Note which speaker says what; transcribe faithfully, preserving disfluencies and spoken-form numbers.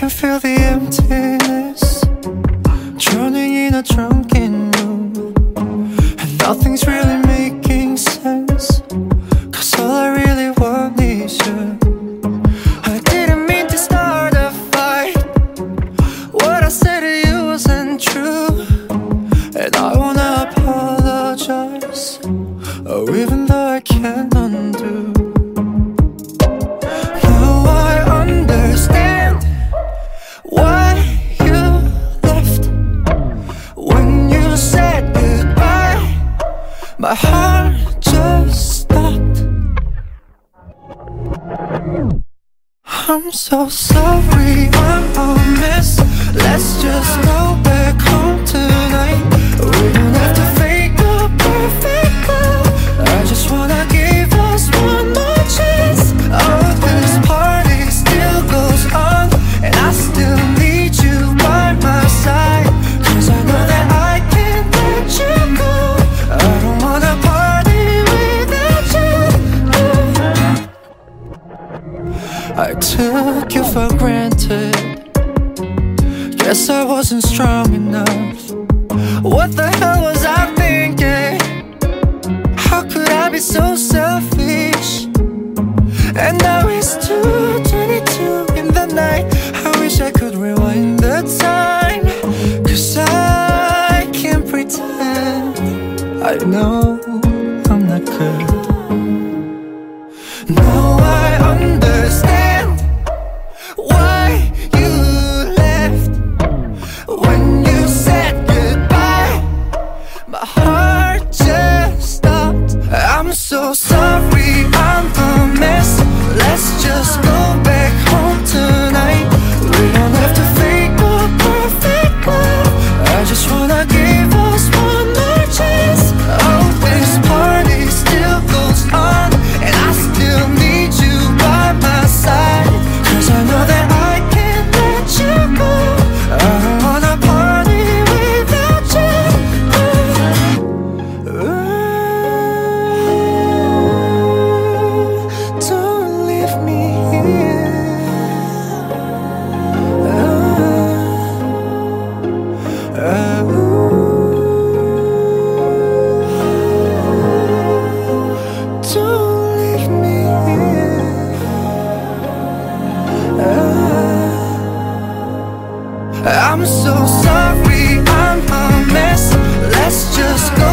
Speaker 1: can feel the emptiness, drowning in a drunken room, and nothing's really making sense, cause all I really want is you. I didn't mean to start a fight, what I said to you wasn't true, and I wanna apologize, oh, even though I can't undo. Now I understand why you left. When you said goodbye, my heart just stopped. I'm so sorry, I'm a mess. Let's just go back home tonight. We don't have to fake a perfect love. I just wanna give us one more chance. Oh, this party still goes on, and I still need you by my side, cause I know that I can't let you go. I don't wanna party without you. I took you for granted, guess I wasn't strong enough. What the hell was I thinking? How could I be so selfish? And now it's two twenty-two in the night. I wish I could rewind the time, cause I can't pretend. I know I'm not good. Now I understand why you left. When you said goodbye, my heart just stopped. I'm so sorry, I'm a mess. Let's just go back home tonight. We don't have to fake a perfect love. I just wanna give us one more chance. Oh, this party still goes on, and I still need you by my side, cause I know that I can't let you go. I don't wanna party without you. Ooh, don't leave me here. Ooh, ooh, don't leave me here. I'm so sorry, I'm a mess. Let's just go